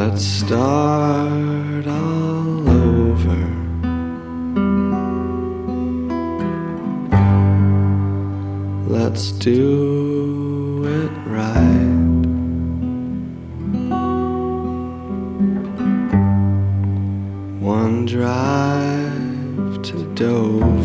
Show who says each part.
Speaker 1: Let's start all over. Let's do it right. One drive to Dover.